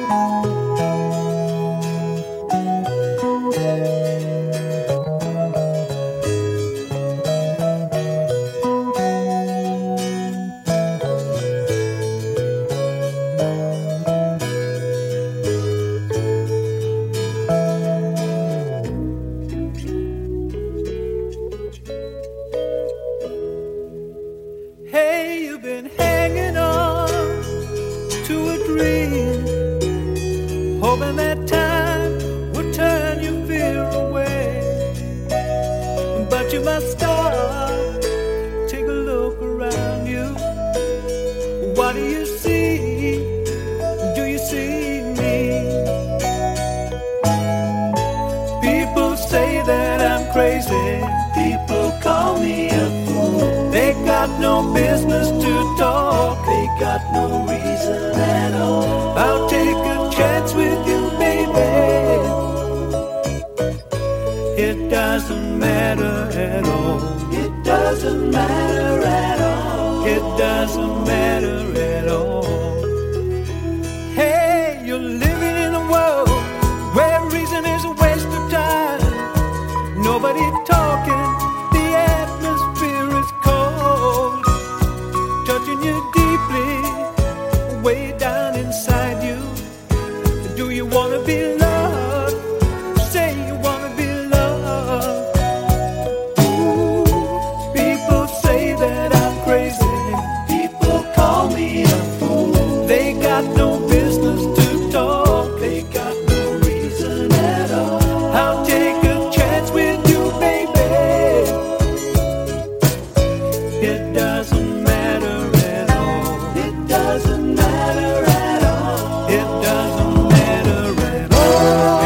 Hey, you've been hanging on to a dream, hoping that time will turn your fear away. But you must stop, take a look around you. What do you see? Do you see me? People say that I'm crazy. People call me a fool. They got no business to talk. They got no reason at all. I'll take a chance with you, baby. It doesn't matter at all. It doesn't matter at all. It doesn't matter at all. Hey, you're living in a world where reason is a waste of time. Nobody talking, the atmosphere is cold, touching you deeply, way down inside you. Do you want to be loved? Say you want to be loved. Ooh, people say that I'm crazy. People call me a fool. They got no business to talk. They got no reason at all. I'll take a chance with you, baby. It doesn't matter at all. It doesn't matter at all. It doesn't matter at all.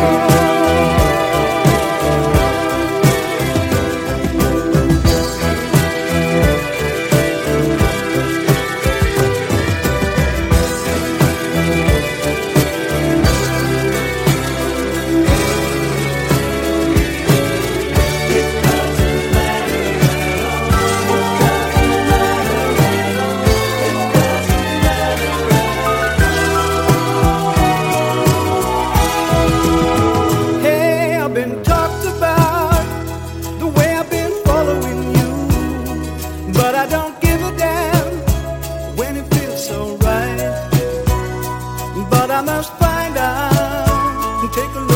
Hey, I've been talked about the way I've been following you, but I don't give a damn when it feels so right. But I must find out and take a look